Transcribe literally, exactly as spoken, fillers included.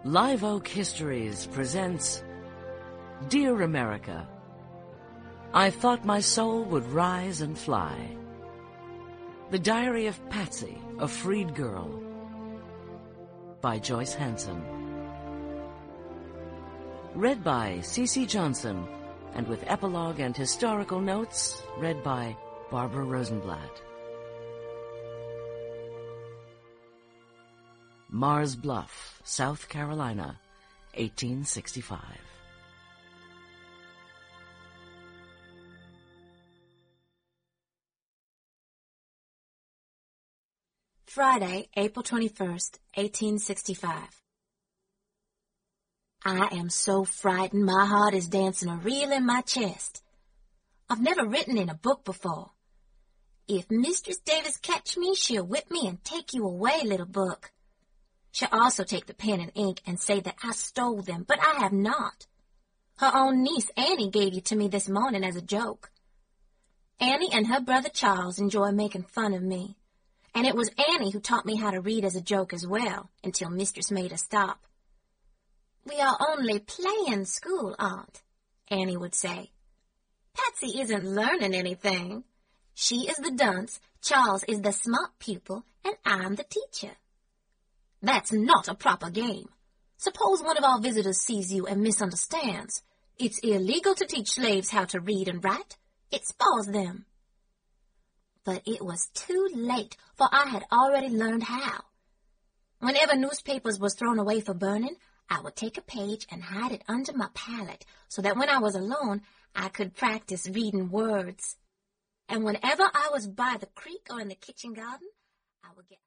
Live Oak Histories presents Dear America, I Thought My Soul Would Rise and Fly. The Diary of Patsy, a Freed Girl, by Joyce Hanson. Read by C C Johnson, and with epilogue and historical notes, read by Barbara Rosenblatt. Mars Bluff, South Carolina, eighteen sixty-five. Friday, April twenty-first, eighteen sixty-five. I am so frightened my heart is dancing a reel in my chest. I've never written in a book before. If Mistress Davis catch me, she'll whip me and take you away, little book. She'll also take the pen and ink and say that I stole them, but I have not. Her own niece Annie gave you to me this morning as a joke. Annie and her brother Charles enjoy making fun of me, and it was Annie who taught me how to read as a joke as well, until Mistress made her stop. "We are only playing school, Aunt," Annie would say. "Patsy isn't learning anything. She is the dunce, Charles is the smart pupil, and I'm the teacher." "That's not a proper game. Suppose one of our visitors sees you and misunderstands. It's illegal to teach slaves how to read and write. It spoils them." But it was too late, for I had already learned how. Whenever newspapers was thrown away for burning, I would take a page and hide it under my pallet so that when I was alone, I could practice reading words. And whenever I was by the creek or in the kitchen garden, I would get